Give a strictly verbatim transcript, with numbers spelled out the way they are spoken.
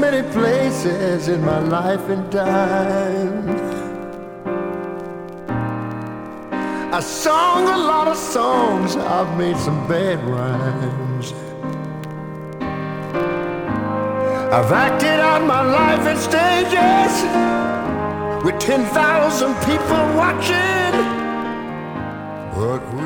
many places in my life and time. I sung a lot of songs, I've made some bad rhymes. I've acted out my life in stages with ten thousand people watching. But